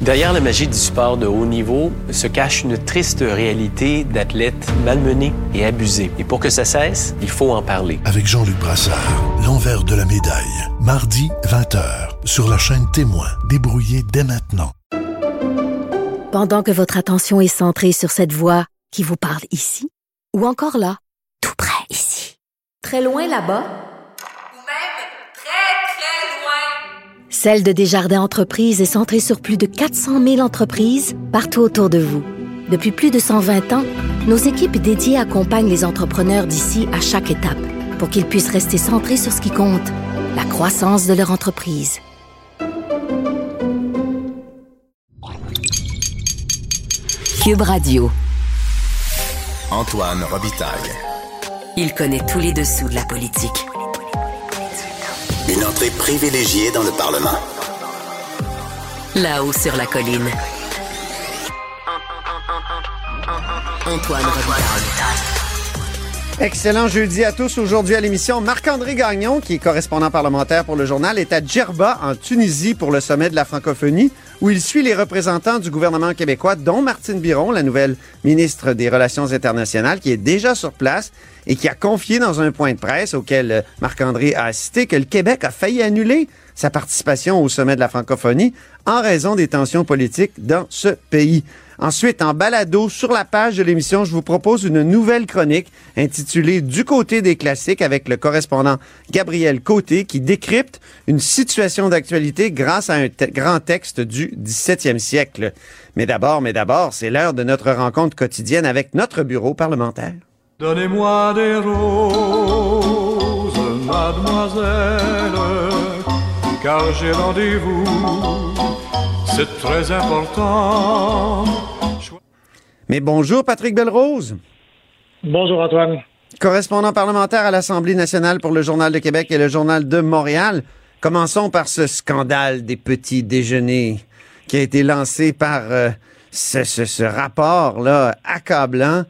Derrière la magie du sport de haut niveau se cache une triste réalité d'athlètes malmenés et abusés. Et pour que ça cesse, il faut en parler. Avec Jean-Luc Brassard, l'envers de la médaille. Mardi, 20h, sur la chaîne Témoin. Débrouillez dès maintenant. Pendant que votre attention est centrée sur cette voix qui vous parle ici, ou encore là, tout près ici, très loin là-bas, Celle de Desjardins Entreprises est centrée sur plus de 400 000 entreprises partout autour de vous. Depuis plus de 120 ans, nos équipes dédiées accompagnent les entrepreneurs d'ici à chaque étape pour qu'ils puissent rester centrés sur ce qui compte, la croissance de leur entreprise. Cube Radio. Antoine Robitaille. Il connaît tous les dessous de la politique. Une entrée privilégiée dans le Parlement. Là-haut sur la colline. Antoine Robitaille. Excellent jeudi à tous. Aujourd'hui à l'émission, Marc-André Gagnon, qui est correspondant parlementaire pour le journal, est à Djerba, en Tunisie, pour le sommet de la francophonie, où il suit les représentants du gouvernement québécois, dont Martine Biron, la nouvelle ministre des Relations internationales, qui est déjà sur place et qui a confié dans un point de presse auquel Marc-André a assisté que le Québec a failli annuler sa participation au sommet de la francophonie en raison des tensions politiques dans ce pays. Ensuite, en balado, sur la page de l'émission, je vous propose une nouvelle chronique intitulée « Du côté des classiques » avec le correspondant Gabriel Côté qui décrypte une situation d'actualité grâce à un grand texte du 17e siècle. Mais d'abord, c'est l'heure de notre rencontre quotidienne avec notre bureau parlementaire. Donnez-moi des roses, mademoiselle, car j'ai rendez-vous, c'est très important. Mais bonjour Patrick Belrose. Bonjour Antoine. Correspondant parlementaire à l'Assemblée nationale pour le Journal de Québec et le Journal de Montréal. Commençons par ce scandale des petits déjeuners qui a été lancé par ce rapport-là accablant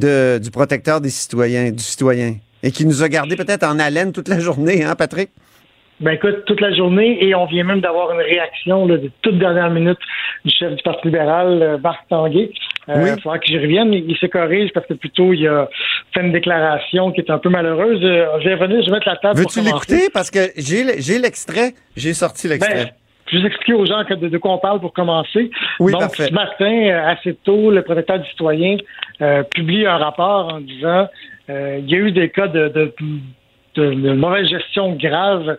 du protecteur du citoyen, et qui nous a gardé peut-être en haleine toute la journée, hein, Patrick? Ben écoute, toute la journée, et on vient même d'avoir une réaction là, de toute dernière minute du chef du Parti libéral, Marc Tanguay. Oui. Il faudra que j'y revienne. Il se corrige parce que plutôt il a fait une déclaration qui est un peu malheureuse. Je vais revenir, je vais mettre la table. Veux-tu l'écouter? Parce que j'ai l'extrait, j'ai sorti l'extrait. Je vais expliquer aux gens de quoi on parle pour commencer. Oui, donc, parfait. Ce matin, assez tôt, le protecteur du citoyen publie un rapport en disant il y a eu des cas de mauvaise gestion grave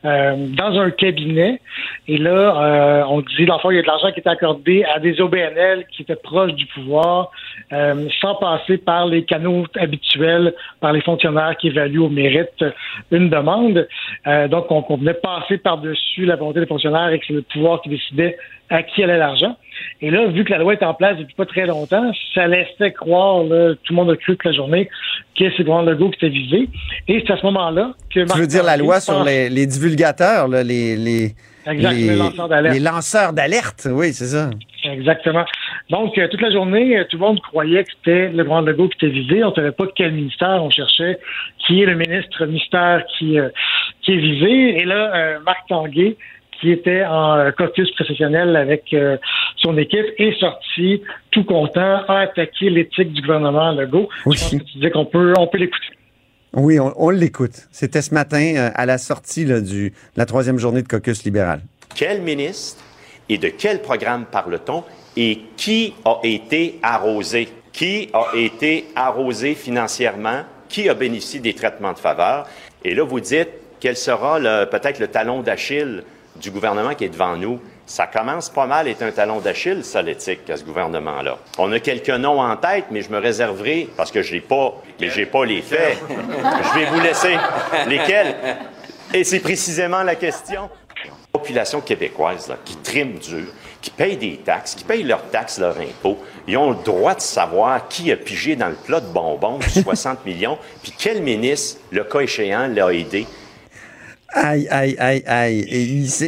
dans un cabinet. Et là, on dit, dans le fond, il y a de l'argent qui est accordé à des OBNL qui étaient proches du pouvoir, sans passer par les canaux habituels, par les fonctionnaires qui évaluent au mérite une demande. Donc, on venait passer par-dessus la volonté des fonctionnaires et que c'est le pouvoir qui décidait à qui allait l'argent. Et là, vu que la loi est en place depuis pas très longtemps, ça laissait croire, là, tout le monde a cru toute la journée, que c'est le gouvernement Legault qui était visé. Et c'est à ce moment-là que... Tu veux dire la loi sur les divulgateurs, là, les lanceurs d'alerte. Les lanceurs d'alerte, oui, c'est ça. Exactement. Donc, toute la journée, tout le monde croyait que c'était le gouvernement Legault qui était visé. On ne savait pas quel ministère. On cherchait qui est le ministre mystère qui est visé. Et là, Marc Tanguay, qui était en caucus professionnel avec son équipe, est sorti tout content, a attaqué l'éthique du gouvernement Legault. Oui. Je pense que tu disais qu'on peut l'écouter. Oui, on l'écoute. C'était ce matin à la sortie là, de la 3e journée de caucus libéral. Quel ministre et de quel programme parle-t-on et qui a été arrosé? Qui a été arrosé financièrement? Qui a bénéficié des traitements de faveur? Et là, vous dites quel sera peut-être le talon d'Achille du gouvernement qui est devant nous. Ça commence pas mal à être un talon d'Achille, ça, l'éthique, à ce gouvernement-là. On a quelques noms en tête, mais je me réserverai, parce que j'ai pas les faits. Je vais vous laisser. Lesquels? Et c'est précisément la question. La population québécoise, là, qui trime dur, qui paye des taxes, qui paye leurs taxes, leurs impôts, ils ont le droit de savoir qui a pigé dans le plat de bonbons de 60 millions, puis quel ministre, le cas échéant, l'a aidé. Aïe. Et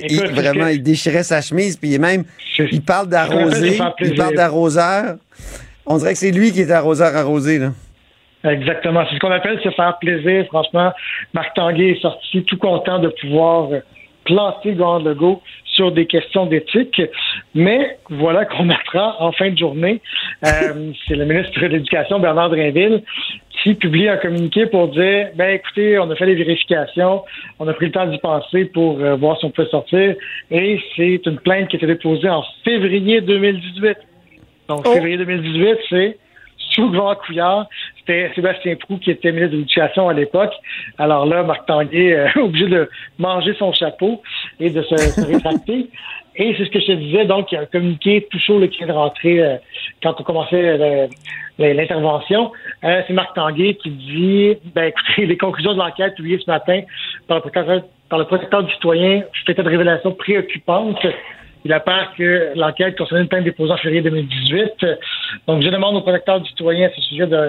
il déchirait sa chemise, puis il parle d'arroser, il parle d'arroseur. On dirait que c'est lui qui est arroseur arrosé, là. Exactement. C'est ce qu'on appelle se faire plaisir. Franchement, Marc Tanguay est sorti tout content de pouvoir planter le gouvernement Legault sur des questions d'éthique, mais voilà qu'on apprend en fin de journée, c'est le ministre de l'Éducation, Bernard Drinville, qui publie un communiqué pour dire, écoutez, on a fait les vérifications, on a pris le temps d'y penser pour voir si on peut sortir, et c'est une plainte qui a été déposée en février 2018. Donc, février 2018, c'est sous le vent Couillard. C'était Sébastien Proulx qui était ministre de l'Éducation à l'époque. Alors là, Marc Tanguay obligé de manger son chapeau et de se rétracter. Et c'est ce que je te disais, donc il y a un communiqué tout chaud là, qui vient de rentrer quand on commençait l'intervention. C'est Marc Tanguay qui dit, écoutez, les conclusions de l'enquête publiées ce matin par le protecteur du citoyen faisaient de révélations préoccupantes. Il apparaît que l'enquête concernait une plainte déposée en février 2018. Donc, je demande au protecteur du citoyen à ce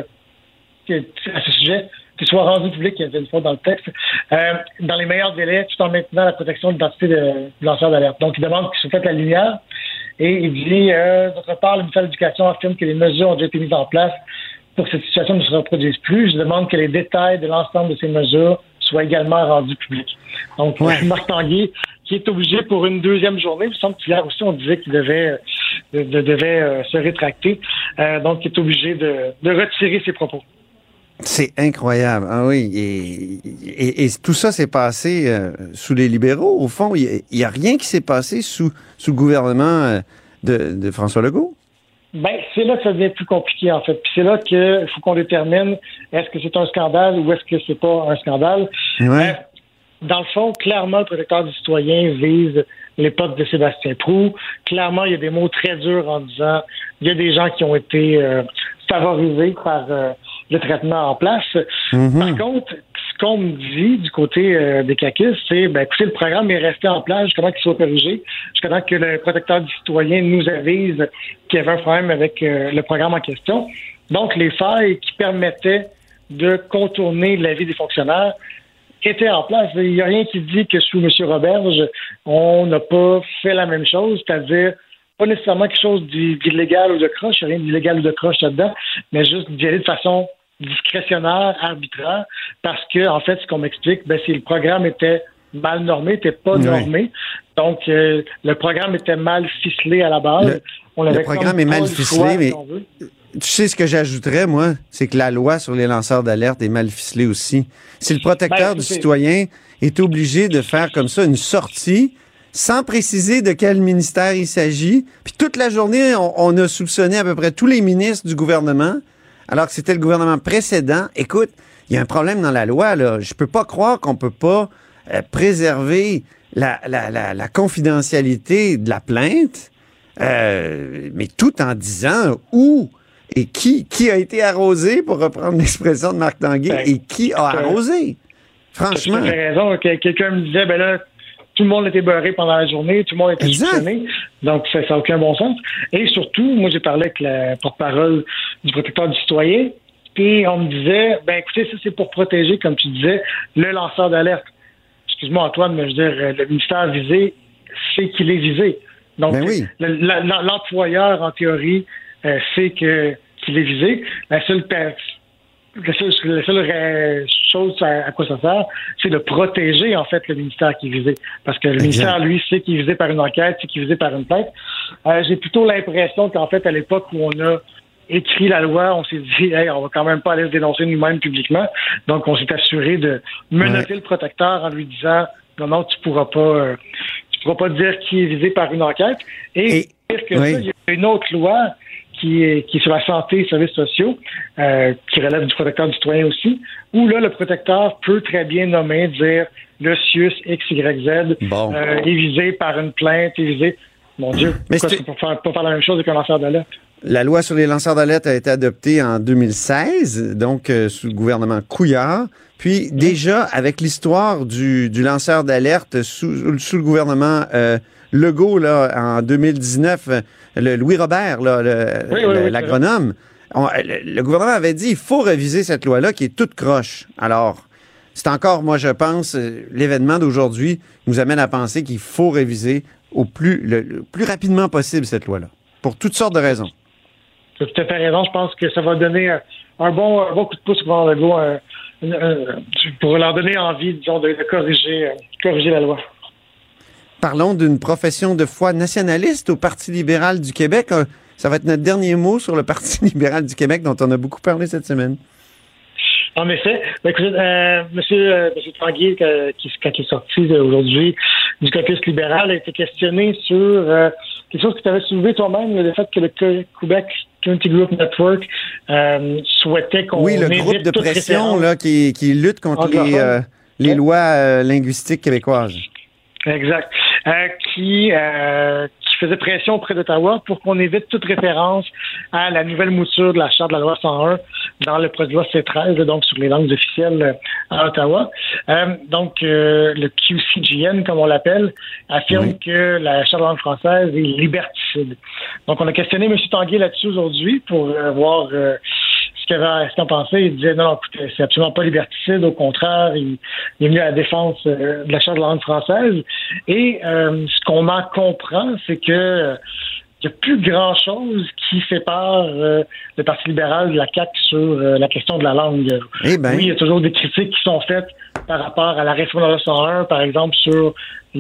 sujet qu'il soit rendu public, il y a une fois dans le texte, dans les meilleurs délais, tout en maintenant la protection de l'identité du lanceur d'alerte. Donc, il demande qu'il soit fait la lumière. Et il dit, d'autre part, le ministère de l'Éducation affirme que les mesures ont déjà été mises en place pour que cette situation ne se reproduise plus. Je demande que les détails de l'ensemble de ces mesures soient également rendus publics. Donc, Marc Tanguay, qui est obligé pour une deuxième journée, il me semble qu'hier aussi on disait qu'il devait se rétracter, donc il est obligé de retirer ses propos. C'est incroyable, ah oui, et tout ça s'est passé sous les libéraux, au fond, il y a rien qui s'est passé sous le gouvernement de François Legault? C'est là que ça devient plus compliqué, en fait. Puis c'est là qu'il faut qu'on détermine est-ce que c'est un scandale ou est-ce que c'est pas un scandale. Ouais. Dans le fond, clairement, le protecteur du citoyen vise l'époque de Sébastien Proulx. Clairement, il y a des mots très durs en disant il y a des gens qui ont été favorisés par le traitement en place. Mm-hmm. Par contre, ce qu'on me dit du côté des caquistes, c'est écoutez, le programme est resté en place jusqu'à temps qu'il soit corrigé, jusqu'à temps que le protecteur du citoyen nous avise qu'il y avait un problème avec le programme en question. Donc, les failles qui permettaient de contourner l'avis des fonctionnaires étaient en place. Il n'y a rien qui dit que sous M. Roberge, on n'a pas fait la même chose, c'est-à-dire pas nécessairement quelque chose d'illégal ou de croche, rien d'illégal ou de croche là-dedans, mais juste d'y aller de façon discrétionnaire, arbitraire, parce que, en fait, ce qu'on m'explique, c'est le programme était mal normé, n'était pas normé. Donc, le programme était mal ficelé à la base. Le programme est mal ficelé, mais tu sais ce que j'ajouterais, moi, c'est que la loi sur les lanceurs d'alerte est mal ficelée aussi. Si le protecteur du citoyen est obligé de faire comme ça une sortie sans préciser de quel ministère il s'agit, puis toute la journée, on a soupçonné à peu près tous les ministres du gouvernement, alors que c'était le gouvernement précédent. Écoute, il y a un problème dans la loi, là. Je peux pas croire qu'on peut pas préserver la confidentialité de la plainte, mais tout en disant où et qui a été arrosé, pour reprendre l'expression de Marc Tanguay, et qui a arrosé. Franchement. Tu as raison. Quelqu'un me disait, là, tout le monde était beurré pendant la journée, tout le monde était soupçonné. Donc, ça n'a aucun bon sens. Et surtout, moi, j'ai parlé avec la porte-parole du protecteur du citoyen, et on me disait, écoutez, ça, c'est pour protéger, comme tu disais, le lanceur d'alerte. Excuse-moi, Antoine, mais je veux dire, le ministère visé sait qu'il est visé. Donc, l'employeur, en théorie, sait qu'il est visé. La seule chose à quoi ça sert, c'est de protéger, en fait, le ministère qui est visé. Parce que le ministère, lui, sait qu'il est visé par une enquête, sait qu'il est visé par une plainte. J'ai plutôt l'impression qu'en fait, à l'époque où on a écrit la loi, on s'est dit, on va quand même pas aller se dénoncer nous-mêmes publiquement. Donc, on s'est assuré de menotter le protecteur en lui disant, non, tu pourras pas dire qui est visé par une enquête. Et pire que ça, il y a une autre loi qui est sur la santé et les services sociaux, qui relève du protecteur du citoyen aussi, où là, le protecteur peut très bien nommer, dire le CIUS XYZ est visé par une plainte, est visé. Mon Dieu, pourquoi tu peux pas faire la même chose avec un lanceur d'alerte? La loi sur les lanceurs d'alerte a été adoptée en 2016, donc sous le gouvernement Couillard. Puis déjà, avec l'histoire du lanceur d'alerte sous le gouvernement Legault, là, en 2019, le Louis Robert, là, l'agronome, le gouvernement avait dit il faut réviser cette loi-là qui est toute croche. Alors, c'est encore, moi, je pense, l'événement d'aujourd'hui nous amène à penser qu'il faut réviser le plus rapidement possible cette loi-là, pour toutes sortes de raisons. Tu as tout à fait raison. Je pense que ça va donner un bon coup de pouce au gouvernement Legault pour leur donner envie, disons, de corriger la loi. parlons d'une profession de foi nationaliste au Parti libéral du Québec. Ça va être notre dernier mot sur le Parti libéral du Québec dont on a beaucoup parlé cette semaine. En effet. Écoutez, Monsieur Tanguay, quand il est sorti aujourd'hui du caucus libéral, a été questionné sur quelque chose que tu avais soulevé toi-même, le fait que le Québec Community Group Network souhaitait qu'on le groupe de pression là, qui lutte contre les lois linguistiques québécoises. Exact. Qui faisait pression auprès d'Ottawa pour qu'on évite toute référence à la nouvelle mouture de la Charte de la loi 101 dans le projet de loi C13, donc sur les langues officielles à Ottawa. Le QCGN, comme on l'appelle, affirme que la Charte de la langue française est liberticide. Donc, on a questionné M. Tanguay là-dessus aujourd'hui pour voir ce qu'on pensait. Il disait non, écoutez, c'est absolument pas liberticide, au contraire, il est venu à la défense de la Charte de la langue française. Et ce qu'on en comprend, c'est que il n'y a plus grand-chose qui sépare le Parti libéral de la CAQ sur la question de la langue. Oui, il y a toujours des critiques qui sont faites par rapport à la réforme de la loi 101, par exemple, sur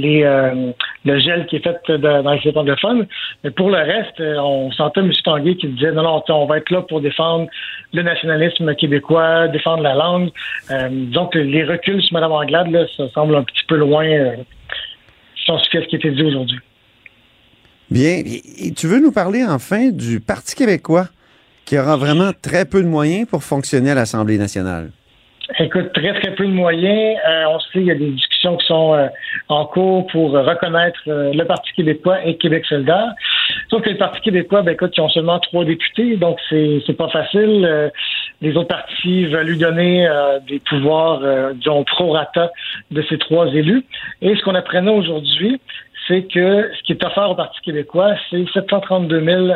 le gel qui est fait dans les écoles de fun. Mais pour le reste, on sentait M. Tanguay qui disait non, on va être là pour défendre le nationalisme québécois, défendre la langue. Disons que les reculs sur Mme Anglade, là, ça semble un petit peu loin si on se fie à ce qui a été dit aujourd'hui. Bien. Et tu veux nous parler enfin du Parti québécois qui aura vraiment très peu de moyens pour fonctionner à l'Assemblée nationale? Écoute, très peu de moyens. On sait qu'il y a des discussions qui sont en cours pour reconnaître le Parti québécois et Québec solidaire. Sauf que le Parti québécois, ils ont seulement 3 députés, donc c'est pas facile. Les autres partis veulent lui donner des pouvoirs, disons, prorata de ces 3 élus. Et ce qu'on apprenait aujourd'hui, c'est que ce qui est offert au Parti québécois, c'est 732 000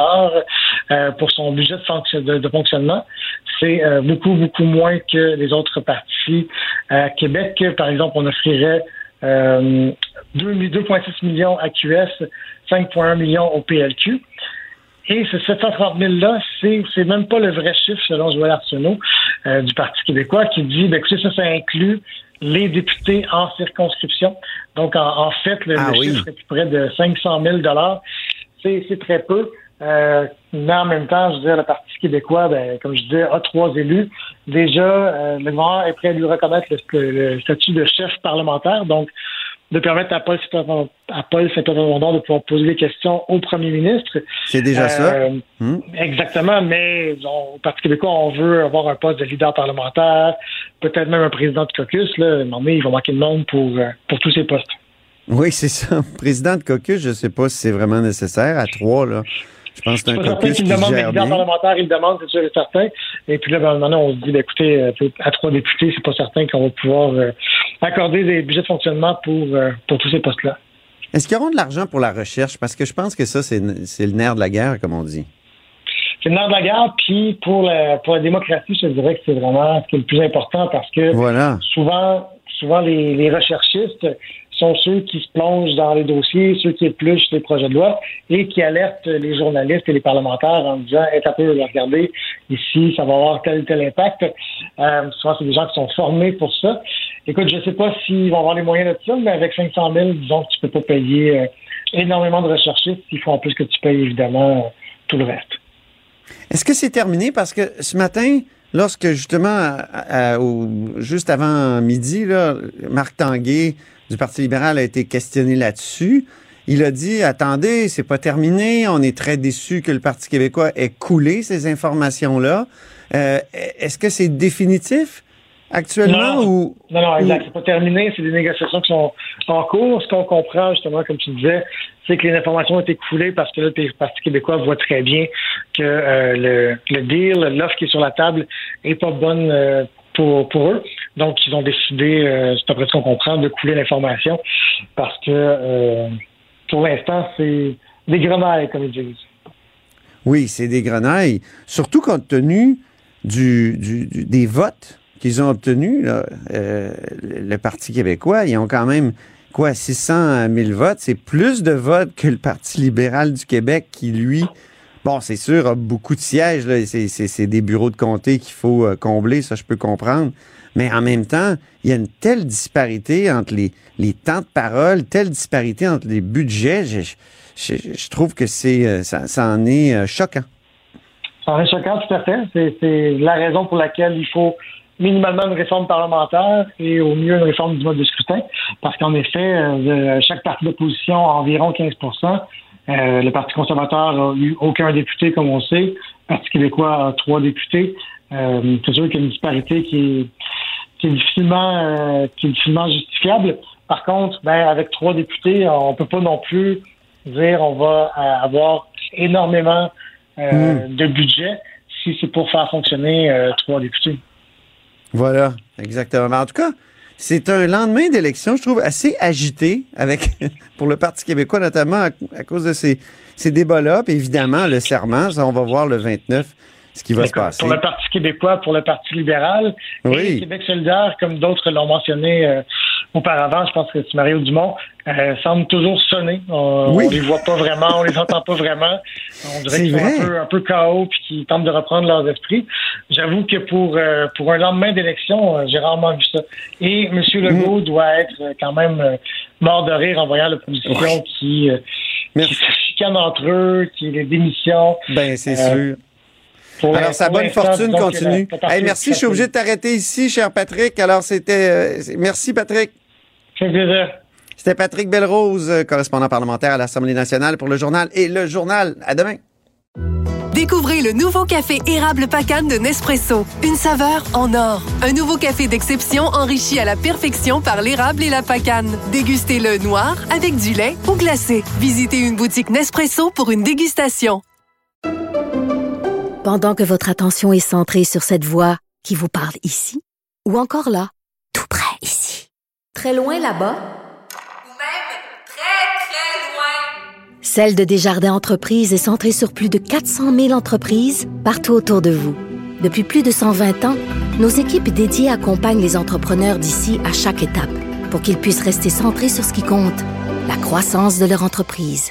pour son budget de fonctionnement. C'est beaucoup moins que les autres partis. À Québec, par exemple, on offrirait 2,6 millions à QS, 5,1 millions au PLQ. Et ce 730 000-là, c'est même pas le vrai chiffre selon Joël Arsenault du Parti québécois qui dit, écoutez, ça inclut les députés en circonscription. Donc, en fait, le chiffre est près de 500 000 c'est très peu. Mais en même temps, je veux dire, le Parti québécois, comme je disais, a 3 élus. Déjà, le gouvernement est prêt à lui reconnaître le statut de chef parlementaire, donc de permettre à Paul Saint-Pavardon de pouvoir poser des questions au premier ministre. C'est déjà ça. Exactement, mais au Parti québécois, on veut avoir un poste de leader parlementaire, peut-être même un président de caucus. Là, mais il va manquer de monde pour tous ces postes. Oui, c'est ça. Président de caucus, je ne sais pas si c'est vraiment nécessaire. À 3, là. Je pense que c'est un caucus qui demande des leaders parlementaires, il le demande, c'est sûr et certain. Et puis là, maintenant, on se dit, écoutez, à 3 députés, c'est pas certain qu'on va pouvoir accorder des budgets de fonctionnement pour tous ces postes-là. Est-ce qu'ils auront de l'argent pour la recherche? Parce que je pense que ça, c'est le nerf de la guerre, comme on dit. C'est le nerf de la guerre, puis pour la démocratie, je dirais que c'est vraiment ce qui est le plus important parce que souvent les recherchistes sont ceux qui se plongent dans les dossiers, ceux qui épluchent les projets de loi et qui alertent les journalistes et les parlementaires en disant « regardez, ici, ça va avoir tel ou tel impact ». Souvent, c'est des gens qui sont formés pour ça. Écoute, je ne sais pas s'ils vont avoir les moyens de ça, mais avec 500 000, disons que tu ne peux pas payer énormément de recherchistes. Il faut en plus que tu payes, évidemment, tout le reste. Est-ce que c'est terminé? Parce que ce matin, lorsque justement, juste avant midi, là, Marc Tanguay du Parti libéral a été questionné là-dessus. Il a dit, attendez, c'est pas terminé, on est très déçus que le Parti québécois ait coulé ces informations-là. Est-ce que c'est définitif actuellement? Non, exact. C'est pas terminé, c'est des négociations qui sont en cours. Ce qu'on comprend, justement, comme tu disais, c'est que les informations ont été coulées parce que là, le Parti québécois voit très bien que le deal, l'offre qui est sur la table est pas bonne pour eux. Donc, ils ont décidé, c'est après ce qu'on comprend, de couler l'information parce que pour l'instant, c'est des grenailles, comme ils disent. Oui, c'est des grenailles. Surtout compte tenu des votes qu'ils ont obtenus, là, le Parti québécois, ils ont quand même, 600 000 votes. C'est plus de votes que le Parti libéral du Québec qui, lui, bon, c'est sûr, beaucoup de sièges, là, c'est des bureaux de comté qu'il faut combler, ça je peux comprendre. Mais en même temps, il y a une telle disparité entre les temps de parole, telle disparité entre les budgets. Je trouve que ça en est choquant. Ça en est choquant, tout à fait. C'est la raison pour laquelle il faut minimalement une réforme parlementaire et au mieux une réforme du mode de scrutin. Parce qu'en effet, chaque parti d'opposition a environ 15 %. Le Parti conservateur n'a eu aucun député, comme on sait. Le Parti québécois a 3 députés. C'est sûr qu'il y a une disparité qui est difficilement justifiable. Par contre, avec 3 députés, on peut pas non plus dire on va avoir énormément de budget si c'est pour faire fonctionner 3 députés. Voilà, exactement. En tout cas, c'est un lendemain d'élection, je trouve, assez agité pour le Parti québécois, notamment à cause de ces débats-là. Puis évidemment, le serment, ça, on va voir le 29 ce qui va se passer. Pour le Parti québécois, pour le Parti libéral, et Québec solidaire, comme d'autres l'ont mentionné auparavant, je pense que c'est Mario Dumont, semble toujours sonner. On les voit pas vraiment, on les entend pas vraiment. On dirait qu'ils sont un peu KO puis qu'ils tentent de reprendre leurs esprits. J'avoue que pour un lendemain d'élection, j'ai rarement vu ça. Et M. Legault doit être quand même mort de rire en voyant l'opposition qui se chicane entre eux, qui les démissions. Ben, c'est sûr. Alors, sa bonne fortune continue. Merci, je suis obligé de t'arrêter ici, cher Patrick. Alors, merci, Patrick. C'est plaisir. C'était Patrick Belrose, correspondant parlementaire à l'Assemblée nationale pour Le Journal et Le Journal. À demain. Découvrez le nouveau café érable Pacane de Nespresso. Une saveur en or. Un nouveau café d'exception enrichi à la perfection par l'érable et la pacane. Dégustez-le noir, avec du lait ou glacé. Visitez une boutique Nespresso pour une dégustation. Pendant que votre attention est centrée sur cette voix qui vous parle ici, ou encore là, tout près ici, très loin là-bas, ou même très, très loin, Celle de Desjardins Entreprises est centrée sur plus de 400 000 entreprises partout autour de vous. Depuis plus de 120 ans, nos équipes dédiées accompagnent les entrepreneurs d'ici à chaque étape pour qu'ils puissent rester centrés sur ce qui compte, la croissance de leur entreprise.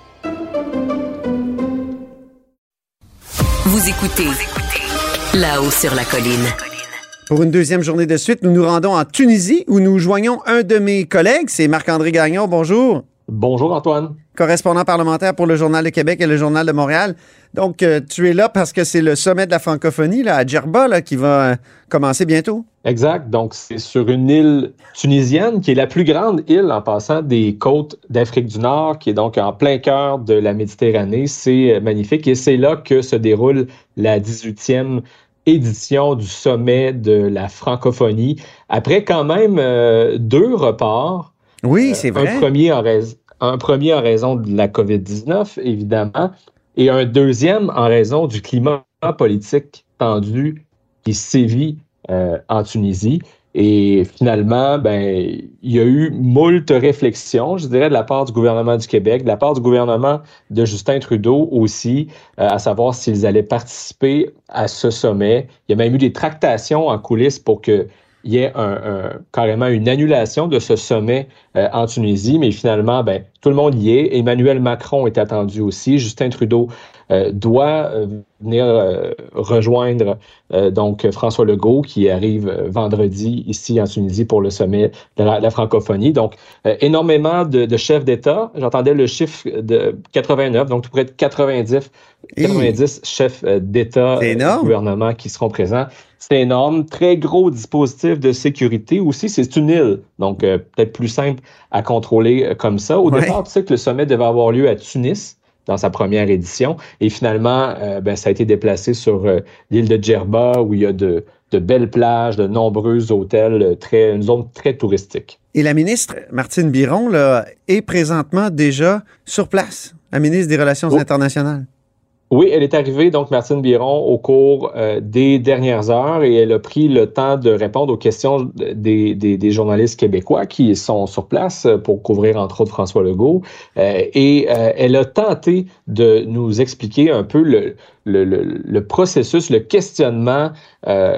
Vous écoutez Là-haut sur la colline. Pour une deuxième journée de suite, nous nous rendons en Tunisie où nous joignons un de mes collègues, c'est Marc-André Gagnon. Bonjour. Bonjour Antoine. Correspondant parlementaire pour le Journal de Québec et le Journal de Montréal. Donc, tu es là parce que c'est le sommet de la francophonie là, à Djerba là, qui va commencer bientôt. Exact. Donc, c'est sur une île tunisienne qui est la plus grande île en passant des côtes d'Afrique du Nord, qui est donc en plein cœur de la Méditerranée. C'est magnifique et c'est là que se déroule la 18e édition du sommet de la francophonie. Après quand même 2 reports. Oui, c'est vrai. Un premier en raison de la COVID-19, évidemment, et un deuxième en raison du climat politique tendu qui sévit en Tunisie. Et finalement, il y a eu moult réflexions, je dirais, de la part du gouvernement du Québec, de la part du gouvernement de Justin Trudeau aussi, à savoir s'ils allaient participer à ce sommet. Il y a même eu des tractations en coulisses pour qu'il y ait carrément une annulation de ce sommet en Tunisie, mais finalement, tout le monde y est. Emmanuel Macron est attendu aussi. Justin Trudeau doit venir rejoindre donc François Legault qui arrive vendredi ici en Tunisie pour le sommet de la francophonie. Donc, énormément de chefs d'État. J'entendais le chiffre de 89, donc tout près de 90 chefs d'État et de gouvernement qui seront présents. C'est énorme. Très gros dispositif de sécurité aussi. C'est une île, donc peut-être plus simple à contrôler comme ça. Au départ, tu sais que le sommet devait avoir lieu à Tunis dans sa première édition. Et finalement, ça a été déplacé sur l'île de Djerba où il y a de belles plages, de nombreux hôtels, une zone très touristique. Et la ministre Martine Biron là, est présentement déjà sur place, la ministre des Relations internationales. Oui, elle est arrivée, donc Martine Biron, au cours des dernières heures et elle a pris le temps de répondre aux questions des journalistes québécois qui sont sur place pour couvrir, entre autres, François Legault. Et elle a tenté de nous expliquer un peu le processus, le questionnement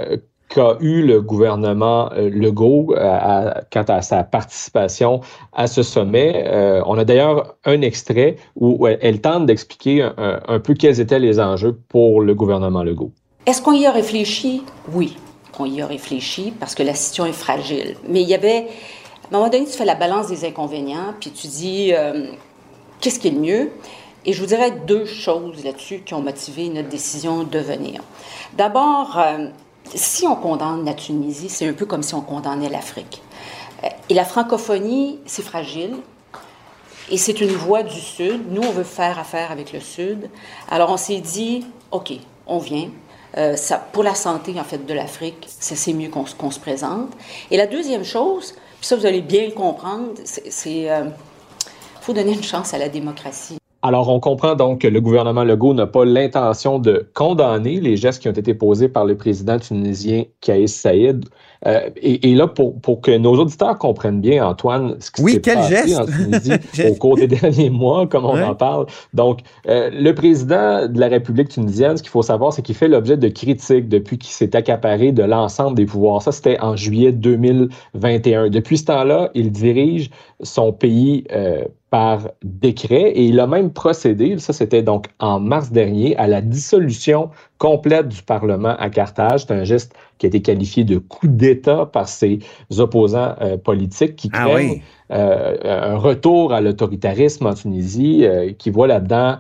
qu'a eu le gouvernement Legault quant à sa participation à ce sommet. On a d'ailleurs un extrait où elle tente d'expliquer un peu quels étaient les enjeux pour le gouvernement Legault. Est-ce qu'on y a réfléchi? Oui, on y a réfléchi parce que la situation est fragile. Mais il y avait, à un moment donné, tu fais la balance des inconvénients, puis tu dis, qu'est-ce qui est le mieux? Et je vous dirais 2 choses là-dessus qui ont motivé notre décision de venir. D'abord, si on condamne la Tunisie, c'est un peu comme si on condamnait l'Afrique. Et la francophonie, c'est fragile. Et c'est une voix du Sud. Nous, on veut faire affaire avec le Sud. Alors, on s'est dit, OK, on vient. Ça, pour la santé, en fait, de l'Afrique, c'est mieux qu'on se présente. Et la deuxième chose, puis ça, vous allez bien le comprendre, c'est faut donner une chance à la démocratie. Alors, on comprend donc que le gouvernement Legault n'a pas l'intention de condamner les gestes qui ont été posés par le président tunisien Kais Saied. Et là, pour que nos auditeurs comprennent bien, Antoine, ce qui s'est passé en Tunisie au cours des derniers mois, comme on en parle. Donc, le président de la République tunisienne, ce qu'il faut savoir, c'est qu'il fait l'objet de critiques depuis qu'il s'est accaparé de l'ensemble des pouvoirs. Ça, c'était en juillet 2021. Depuis ce temps-là, il dirige son pays par décret et il a même procédé, ça c'était donc en mars dernier, à la dissolution complète du Parlement à Carthage. C'est un geste qui a été qualifié de coup d'État par ses opposants politiques qui craignent un retour à l'autoritarisme en Tunisie, qui voit là-dedans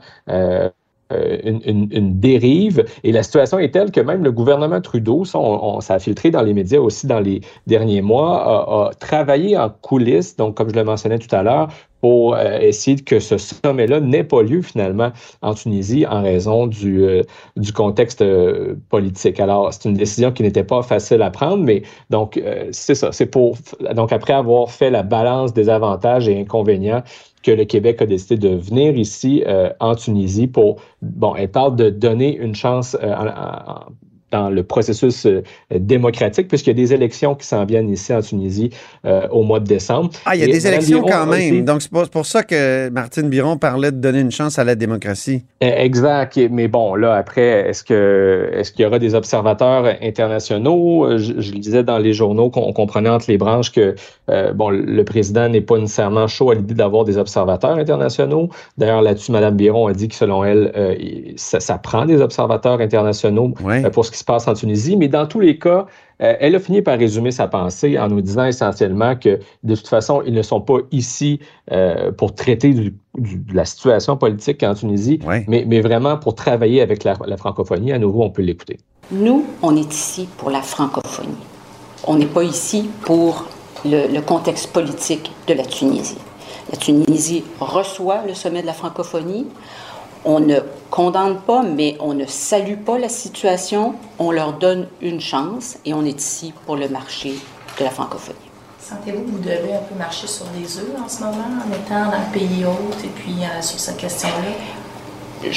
une dérive. Et la situation est telle que même le gouvernement Trudeau, ça a filtré dans les médias aussi dans les derniers mois, a travaillé en coulisses, donc comme je le mentionnais tout à l'heure, pour essayer que ce sommet-là n'ait pas lieu finalement en Tunisie en raison du contexte politique. Alors, c'est une décision qui n'était pas facile à prendre, mais donc c'est ça. Donc après avoir fait la balance des avantages et inconvénients, que le Québec a décidé de venir ici en Tunisie pour, elle parle de donner une chance dans le processus démocratique, puisqu'il y a des élections qui s'en viennent ici en Tunisie au mois de décembre. Il y a des élections quand même. Donc, c'est pour ça que Martine Biron parlait de donner une chance à la démocratie. Exact. Mais bon, là, après, est-ce qu'il y aura des observateurs internationaux? Je le disais dans les journaux qu'on comprenait entre les branches que le président n'est pas nécessairement chaud à l'idée d'avoir des observateurs internationaux. D'ailleurs, là-dessus, Mme Biron a dit que selon elle, ça prend des observateurs internationaux pour ce qui se passe en Tunisie. Mais dans tous les cas, elle a fini par résumer sa pensée en nous disant essentiellement que, de toute façon, ils ne sont pas ici pour traiter de la situation politique en Tunisie, mais vraiment pour travailler avec la francophonie. À nouveau, on peut l'écouter. Nous, on est ici pour la francophonie. On n'est pas ici pour le contexte politique de la Tunisie. La Tunisie reçoit le sommet de la francophonie. On ne condamne pas, mais on ne salue pas la situation. On leur donne une chance et on est ici pour le marché de la francophonie. Sentez-vous que vous devez un peu marcher sur des œufs en ce moment, en étant dans le pays hôte et puis sur cette question-là?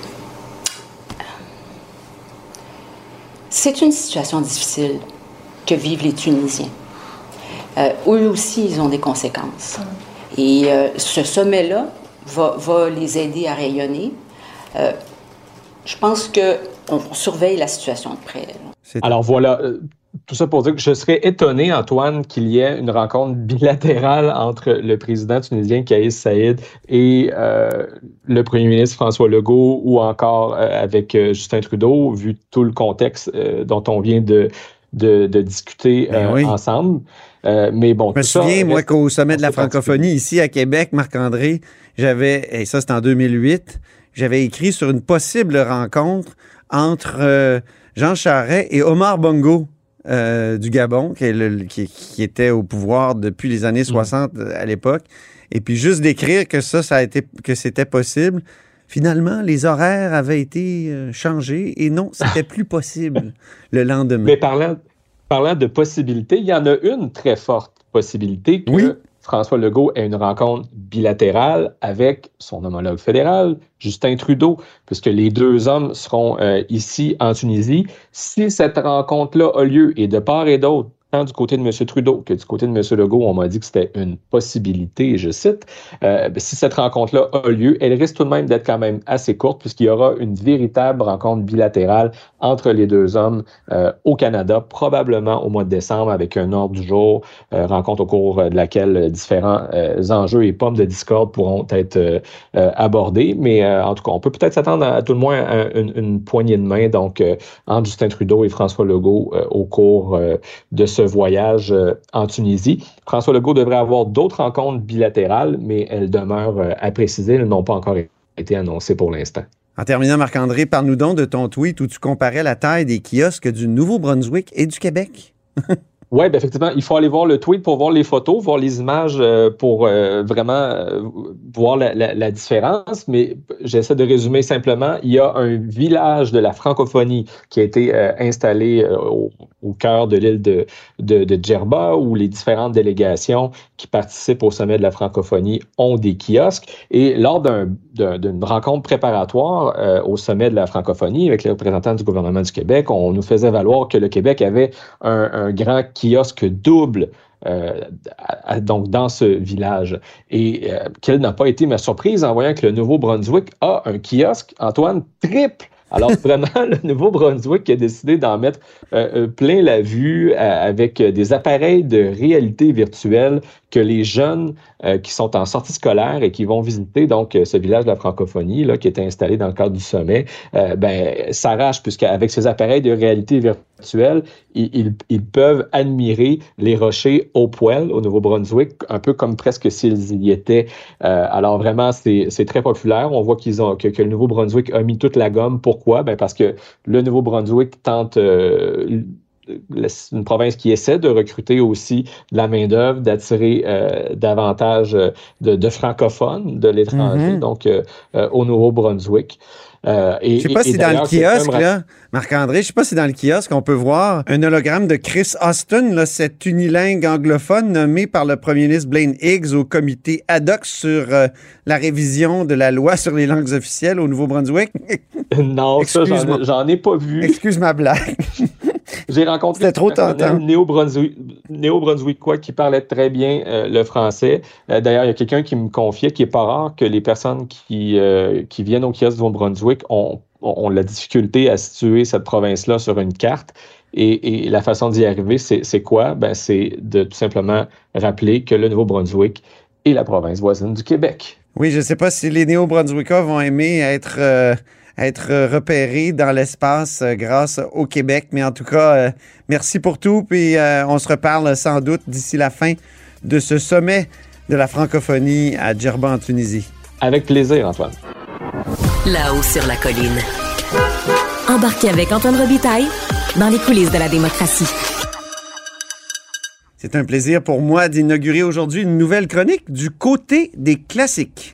C'est une situation difficile que vivent les Tunisiens. Eux aussi, ils ont des conséquences. Et ce sommet-là va les aider à rayonner. Je pense qu'on surveille la situation de près. Alors voilà, tout ça pour dire que je serais étonné, Antoine, qu'il y ait une rencontre bilatérale entre le président tunisien Kais Saied et le premier ministre François Legault ou encore avec Justin Trudeau, vu tout le contexte dont on vient de discuter ensemble. Mais bon, je me souviens, moi, qu'au sommet de la francophonie, ici à Québec, Marc-André, et ça c'est en 2008, j'avais écrit sur une possible rencontre entre Jean Charest et Omar Bongo du Gabon, qui était au pouvoir depuis les années 60 à l'époque. Et puis juste d'écrire que que c'était possible. Finalement, les horaires avaient été changés et non, c'était plus possible le lendemain. Mais parlant de possibilités, il y en a une très forte possibilité que François Legault ait une rencontre bilatérale avec son homologue fédéral, Justin Trudeau, puisque les deux hommes seront ici en Tunisie. Si cette rencontre-là a lieu, et de part et d'autre, tant du côté de M. Trudeau que du côté de M. Legault, on m'a dit que c'était une possibilité, je cite. Si cette rencontre-là a lieu, elle risque tout de même d'être quand même assez courte puisqu'il y aura une véritable rencontre bilatérale entre les deux hommes au Canada, probablement au mois de décembre avec un ordre du jour, rencontre au cours de laquelle différents enjeux et pommes de discorde pourront être abordés. Mais en tout cas, on peut peut-être s'attendre à tout le moins à une poignée de main donc entre Justin Trudeau et François Legault au cours de ce voyage en Tunisie. François Legault devrait avoir d'autres rencontres bilatérales, mais elles demeurent à préciser. Elles n'ont pas encore été annoncées pour l'instant. En terminant, Marc-André, parle-nous donc de ton tweet où tu comparais la taille des kiosques du Nouveau-Brunswick et du Québec. Oui, bien effectivement, il faut aller voir le tweet pour voir les photos, voir les images pour vraiment voir la différence. Mais j'essaie de résumer simplement. Il y a un village de la francophonie qui a été installé au cœur de l'île de Djerba, où les différentes délégations qui participent au sommet de la francophonie ont des kiosques. Et lors d'une rencontre préparatoire au sommet de la francophonie avec les représentants du gouvernement du Québec, on nous faisait valoir que le Québec avait un grand kiosque double donc dans ce village. Et quelle n'a pas été ma surprise en voyant que le Nouveau-Brunswick a un kiosque, Antoine, triple. Alors vraiment, le Nouveau-Brunswick a décidé d'en mettre plein la vue avec des appareils de réalité virtuelle que les jeunes qui sont en sortie scolaire et qui vont visiter donc ce village de la francophonie là, qui était installé dans le cadre du sommet, s'arrachent puisqu'avec ces appareils de réalité virtuelle, ils peuvent admirer les rochers au poil au Nouveau-Brunswick, un peu comme presque s'ils y étaient. Alors vraiment, c'est très populaire. On voit que le Nouveau-Brunswick a mis toute la gomme. Pourquoi? Parce que le Nouveau-Brunswick tente une province qui essaie de recruter aussi de la main-d'œuvre, d'attirer davantage de francophones de l'étranger, donc au Nouveau-Brunswick. Je ne sais pas si dans le kiosque, là, Marc-André, je ne sais pas si dans le kiosque, on peut voir un hologramme de Chris Austin, là, cet unilingue anglophone nommé par le premier ministre Blaine Higgs au comité ad hoc sur la révision de la loi sur les langues officielles au Nouveau-Brunswick. Non, ça, j'en ai pas vu. Excuse ma blague. J'ai rencontré un néo-brunswickois qui parlait très bien le français. D'ailleurs, il y a quelqu'un qui me confiait qu'il n'est pas rare que les personnes qui viennent au kiosque du Nouveau-Brunswick ont la difficulté à situer cette province-là sur une carte. Et la façon d'y arriver, c'est quoi? C'est de tout simplement rappeler que le Nouveau-Brunswick est la province voisine du Québec. Oui, je ne sais pas si les néo-brunswickois vont aimer être repérés dans l'espace grâce au Québec. Mais en tout cas, merci pour tout. Puis on se reparle sans doute d'ici la fin de ce sommet de la francophonie à Djerba en Tunisie. Avec plaisir, Antoine. Là-haut sur la colline. Embarquez avec Antoine Robitaille dans les coulisses de la démocratie. C'est un plaisir pour moi d'inaugurer aujourd'hui une nouvelle chronique du côté des classiques.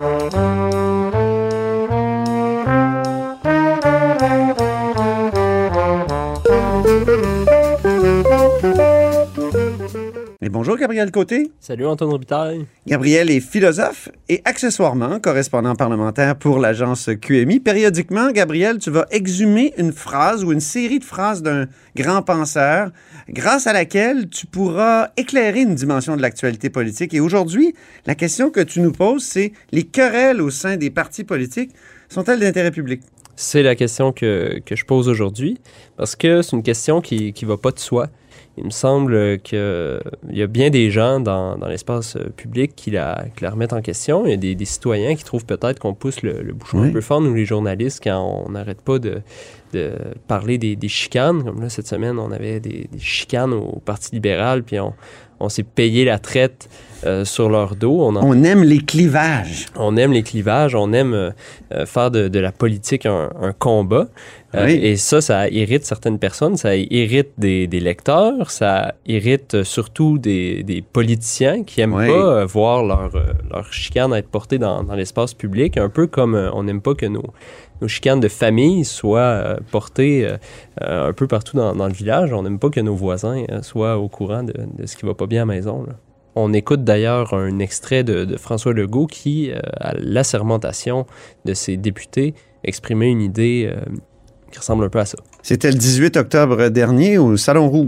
Et bonjour Gabriel Côté. Salut Antoine Robitaille. Gabriel est philosophe et accessoirement correspondant parlementaire pour l'agence QMI. Périodiquement, Gabriel, tu vas exhumer une phrase ou une série de phrases d'un grand penseur grâce à laquelle tu pourras éclairer une dimension de l'actualité politique. Et aujourd'hui, la question que tu nous poses, c'est les querelles au sein des partis politiques sont-elles d'intérêt public? C'est la question que je pose aujourd'hui parce que c'est une question qui va pas de soi. Il me semble qu'il y a bien des gens dans l'espace public qui la remettent en question. Il y a des citoyens qui trouvent peut-être qu'on pousse le bouchon un peu fort, nous les journalistes, quand on n'arrête pas de parler des chicanes. Comme là, cette semaine, on avait des chicanes au Parti libéral, puis on s'est payé la traite sur leur dos. On aime les clivages. On aime les clivages, on aime faire de la politique un combat. Et ça irrite certaines personnes, ça irrite des lecteurs, ça irrite surtout des politiciens qui n'aiment pas voir leur chicane être portée dans l'espace public, un peu comme on n'aime pas que nos chicanes de famille soient portées un peu partout dans le village. On n'aime pas que nos voisins soient au courant de ce qui ne va pas bien à la maison, là. On écoute d'ailleurs un extrait de François Legault qui, à l'assermentation de ses députés, exprimait une idée qui ressemble un peu à ça. C'était le 18 octobre dernier au Salon Rouge.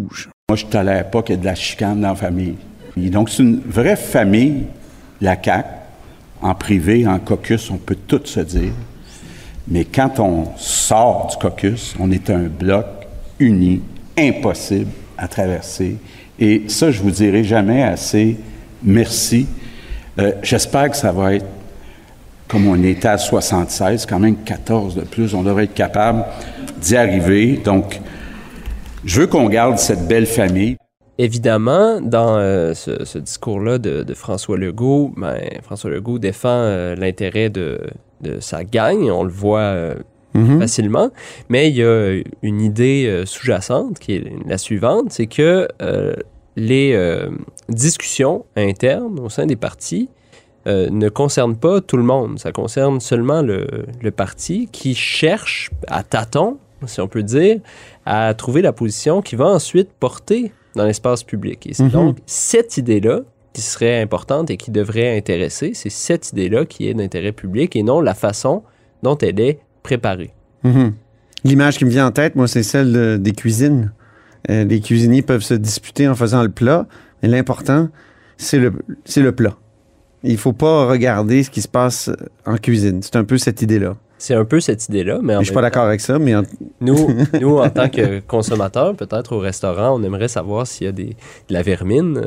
Moi, je ne tolère pas qu'il y ait de la chicane dans la famille. Et donc, c'est une vraie famille, la CAQ. En privé, en caucus, on peut tout se dire. Mais quand on sort du caucus, on est un bloc uni, impossible à traverser. Et ça, je vous dirai jamais assez merci. J'espère que ça va être comme on était à 76, quand même 14 de plus. On devrait être capable d'y arriver. Donc, je veux qu'on garde cette belle famille. Évidemment, dans ce discours-là de François Legault, François Legault défend l'intérêt de sa gang, on le voit facilement, mais il y a une idée sous-jacente qui est la suivante, c'est que les discussions internes au sein des partis ne concernent pas tout le monde, ça concerne seulement le parti qui cherche à tâtons, si on peut dire, à trouver la position qui va ensuite porter dans l'espace public. Et c'est donc cette idée-là qui serait importante et qui devrait intéresser, c'est cette idée-là qui est d'intérêt public et non la façon dont elle est préparée. L'image qui me vient en tête, moi, c'est celle des cuisines. Les cuisiniers peuvent se disputer en faisant le plat, mais l'important, c'est le plat. Il ne faut pas regarder ce qui se passe en cuisine. C'est un peu cette idée-là. C'est un peu cette idée-là, mais je suis pas d'accord avec ça, mais... Nous, en tant que consommateurs, peut-être au restaurant, on aimerait savoir s'il y a de la vermine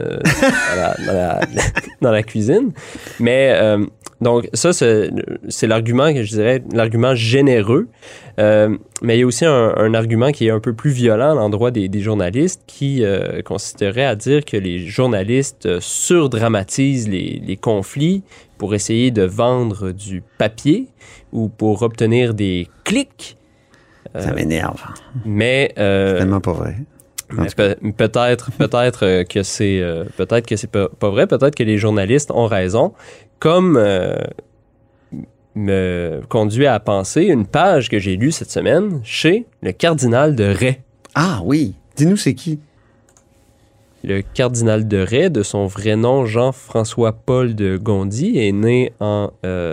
dans la cuisine. Mais donc, ça, c'est l'argument que je dirais, l'argument généreux. Mais il y a aussi un argument qui est un peu plus violent à l'endroit des journalistes qui consisterait à dire que les journalistes surdramatisent les conflits pour essayer de vendre du papier ou pour obtenir des clics. Ça m'énerve. Mais c'est tellement pas vrai. Peut-être que c'est pas vrai. Peut-être que les journalistes ont raison. Comme me conduit à penser une page que j'ai lue cette semaine chez le cardinal de Ray. Ah oui, dis-nous c'est qui? Le cardinal de Ray, de son vrai nom Jean-François-Paul de Gondi, est né en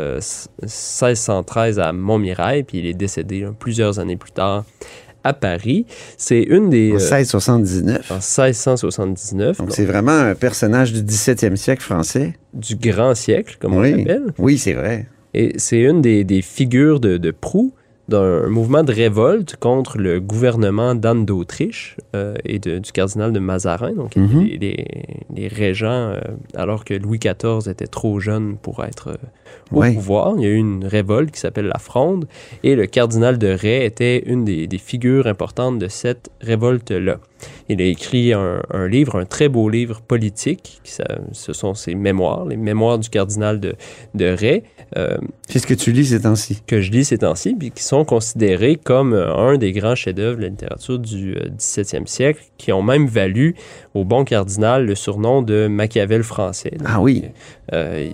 1613 à Montmirail, puis il est décédé plusieurs années plus tard à Paris. C'est une des... En 1679. En 1679. Donc c'est vraiment un personnage du 17e siècle français. Du grand siècle, comme on l'appelle. Oui, c'est vrai. Et c'est une des figures de proue d'un mouvement de révolte contre le gouvernement d'Anne d'Autriche et du cardinal de Mazarin, donc les régents, alors que Louis XIV était trop jeune pour être au pouvoir. Il y a eu une révolte qui s'appelle la Fronde, et le cardinal de Ray était une des figures importantes de cette révolte-là. Il a écrit un livre, un très beau livre politique, ce sont ses mémoires, les mémoires du cardinal de Ray. C'est ce que tu lis ces temps-ci? Que je lis ces temps-ci, puis qui sont considérés comme un des grands chefs-d'œuvre de la littérature du 17e siècle, qui ont même valu au bon cardinal le surnom de Machiavel français. Donc, ah oui? Il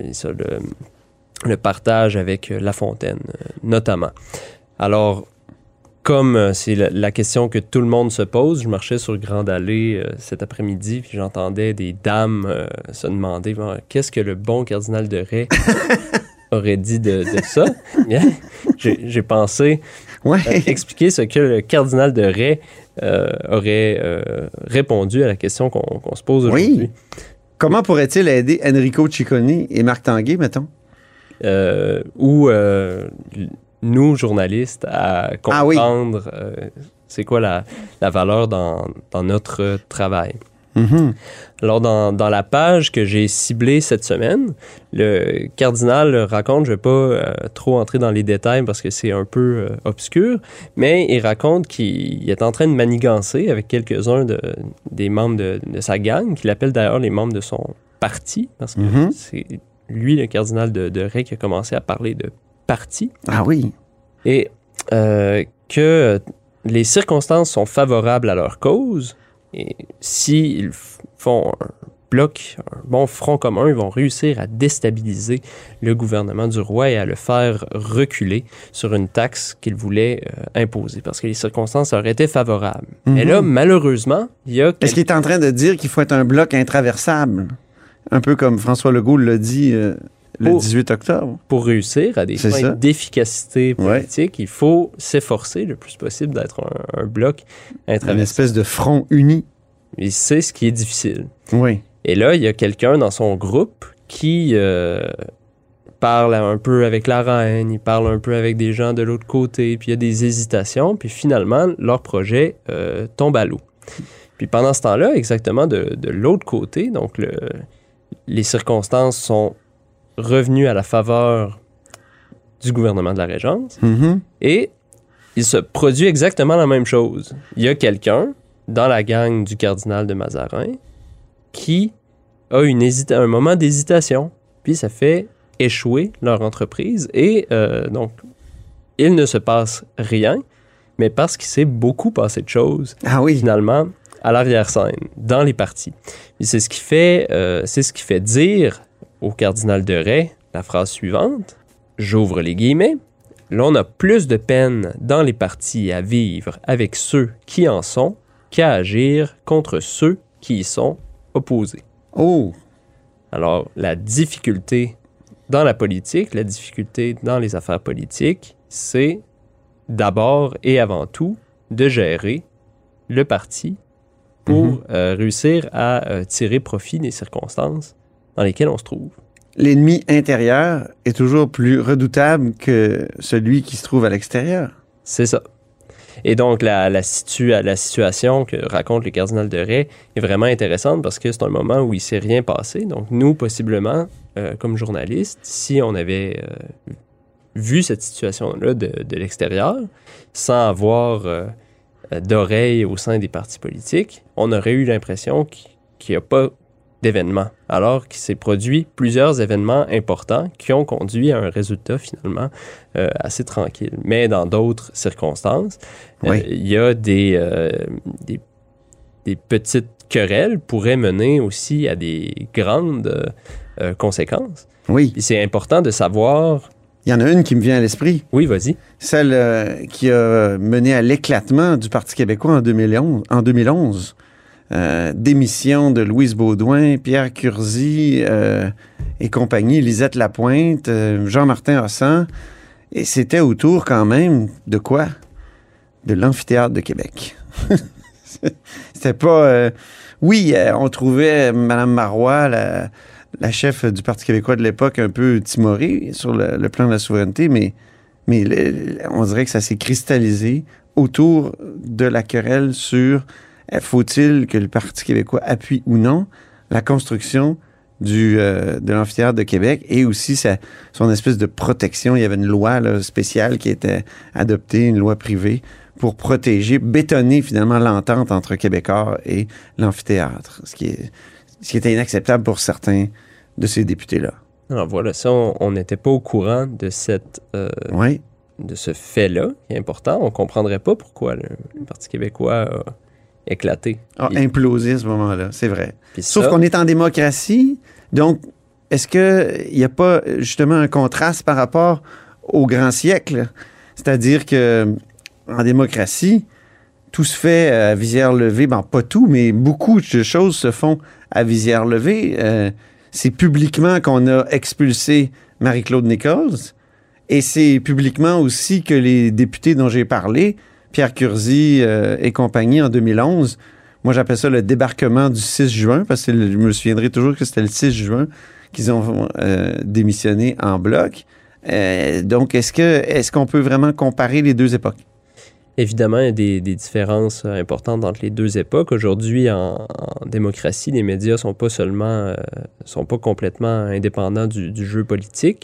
le partage avec La Fontaine, notamment. Alors, comme c'est la question que tout le monde se pose, je marchais sur Grande Allée cet après-midi, puis j'entendais des dames se demander qu'est-ce que le bon cardinal de Ray aurait dit de ça. Bien, j'ai pensé expliquer ce que le cardinal de Ray aurait répondu à la question qu'on se pose aujourd'hui. Oui. Comment pourrait-il aider Enrico Ciccone et Marc Tanguay, mettons? Nous, journalistes, à comprendre c'est quoi la valeur dans notre travail. Alors, dans la page que j'ai ciblée cette semaine, le cardinal raconte, je ne vais pas trop entrer dans les détails parce que c'est un peu obscur, mais il raconte qu'il est en train de manigancer avec quelques-uns des membres de sa gang, qu'il appelle d'ailleurs les membres de son parti, parce que c'est lui, le cardinal de Ray, qui a commencé à parler de parti. Ah oui. Et que les circonstances sont favorables à leur cause, et s'ils font un bloc, un bon front commun, ils vont réussir à déstabiliser le gouvernement du roi et à le faire reculer sur une taxe qu'il voulait imposer, parce que les circonstances auraient été favorables. Mais là, malheureusement, il y a... Est-ce qu'il est en train de dire qu'il faut être un bloc intraversable? Un peu comme François Legault l'a dit... le 18 octobre. Pour réussir à des fins d'efficacité politique, il faut s'efforcer le plus possible d'être un bloc intraversable. Une espèce de front uni. Il sait ce qui est difficile. Oui. Et là, il y a quelqu'un dans son groupe qui parle un peu avec la reine, il parle un peu avec des gens de l'autre côté, puis il y a des hésitations, puis finalement, leur projet tombe à l'eau. Puis pendant ce temps-là, exactement de l'autre côté, donc les circonstances sont revenues à la faveur du gouvernement de la Régence, et il se produit exactement la même chose. Il y a quelqu'un dans la gang du cardinal de Mazarin qui a un moment d'hésitation, puis ça fait échouer leur entreprise, et donc, il ne se passe rien, mais parce qu'il s'est beaucoup passé de choses, finalement, à l'arrière-scène, dans les partis. Et c'est ce qui fait dire au cardinal de Rais la phrase suivante, j'ouvre les guillemets, l'on a plus de peine dans les partis à vivre avec ceux qui en sont qu'à agir contre ceux qui y sont opposés. Oh! Alors, la difficulté dans la politique, la difficulté dans les affaires politiques, c'est d'abord et avant tout de gérer le parti pour réussir à tirer profit des circonstances dans lesquelles on se trouve. L'ennemi intérieur est toujours plus redoutable que celui qui se trouve à l'extérieur. C'est ça. Et donc, la situation que raconte le cardinal de Rais est vraiment intéressante parce que c'est un moment où il ne s'est rien passé. Donc, nous, possiblement, comme journalistes, si on avait vu cette situation-là de l'extérieur, sans avoir d'oreilles au sein des partis politiques, on aurait eu l'impression qu'il n'y a pas d'événements, alors qu'il s'est produit plusieurs événements importants qui ont conduit à un résultat finalement assez tranquille. Mais dans d'autres circonstances, il y a des petites querelles pourraient mener aussi à des grandes conséquences. Oui. Et c'est important de savoir... Il y en a une qui me vient à l'esprit. Oui, vas-y. Celle qui a mené à l'éclatement du Parti québécois en 2011. Démission de Louise Baudouin, Pierre Curzi et compagnie, Lisette Lapointe, Jean-Martin Hossan. Et c'était autour quand même de quoi? De l'amphithéâtre de Québec. C'était pas... Oui, on trouvait Mme Marois, la chef du Parti québécois de l'époque, un peu timorée sur le plan de la souveraineté, mais on dirait que ça s'est cristallisé autour de la querelle sur faut-il que le Parti québécois appuie ou non la construction de l'amphithéâtre de Québec et aussi son espèce de protection. Il y avait une loi spéciale qui était adoptée, une loi privée, pour protéger, bétonner finalement l'entente entre Québécois et l'amphithéâtre, ce qui était inacceptable pour certains de ces députés-là. Alors voilà, ça, on n'était pas au courant de de ce fait-là, qui est important. On ne comprendrait pas pourquoi le Parti québécois a éclaté. Implosé à ce moment-là, c'est vrai. Sauf qu'on est en démocratie, donc est-ce qu'il n'y a pas justement un contraste par rapport au grand siècle? C'est-à-dire que en démocratie, tout se fait à visière levée. Bon, pas tout, mais beaucoup de choses se font à visière levée. C'est publiquement qu'on a expulsé Marie-Claude Nichols et c'est publiquement aussi que les députés dont j'ai parlé, Pierre Curzi et compagnie en 2011, moi j'appelle ça le débarquement du 6 juin parce que je me souviendrai toujours que c'était le 6 juin qu'ils ont démissionné en bloc. Donc, est-ce qu'on peut vraiment comparer les deux époques? Évidemment, il y a des différences importantes entre les deux époques. Aujourd'hui, en démocratie, les médias sont pas complètement indépendants du jeu politique.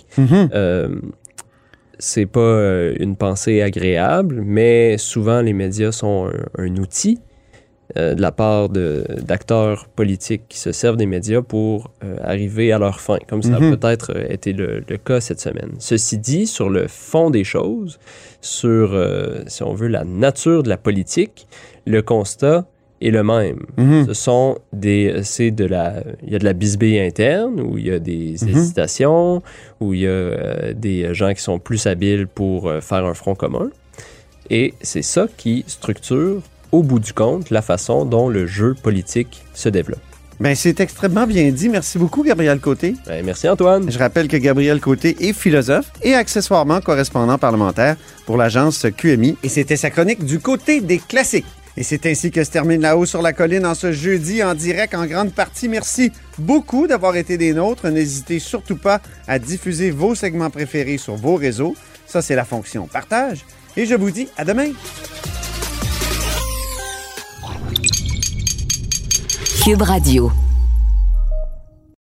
C'est pas une pensée agréable, mais souvent les médias sont un outil de la part d'acteurs politiques qui se servent des médias pour arriver à leur fin, comme ça a peut-être été le cas cette semaine. Ceci dit, sur le fond des choses, sur, si on veut, la nature de la politique, le constat est le même. Ce sont il y a de la bisbille interne, où il y a des hésitations, où il y a des gens qui sont plus habiles pour faire un front commun. Et c'est ça qui structure au bout du compte, la façon dont le jeu politique se développe. Bien, c'est extrêmement bien dit. Merci beaucoup, Gabriel Côté. Bien, merci, Antoine. Je rappelle que Gabriel Côté est philosophe et accessoirement correspondant parlementaire pour l'agence QMI. Et c'était sa chronique du côté des classiques. Et c'est ainsi que se termine La Haut sur la colline en ce jeudi en direct en grande partie. Merci beaucoup d'avoir été des nôtres. N'hésitez surtout pas à diffuser vos segments préférés sur vos réseaux. Ça, c'est la fonction partage. Et je vous dis à demain. Cube Radio.